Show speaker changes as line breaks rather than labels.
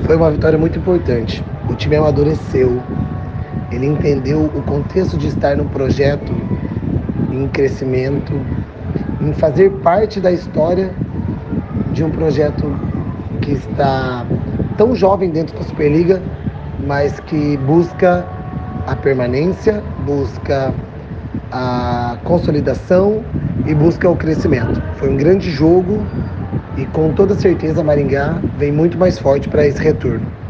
Foi uma vitória muito importante. O time amadureceu, ele entendeu o contexto de estar num projeto em crescimento, em fazer parte da história de um projeto que está tão jovem dentro da Superliga, mas que busca a permanência, busca a consolidação e busca o crescimento. Foi um grande jogo e com toda certeza Maringá vem muito mais forte para esse retorno.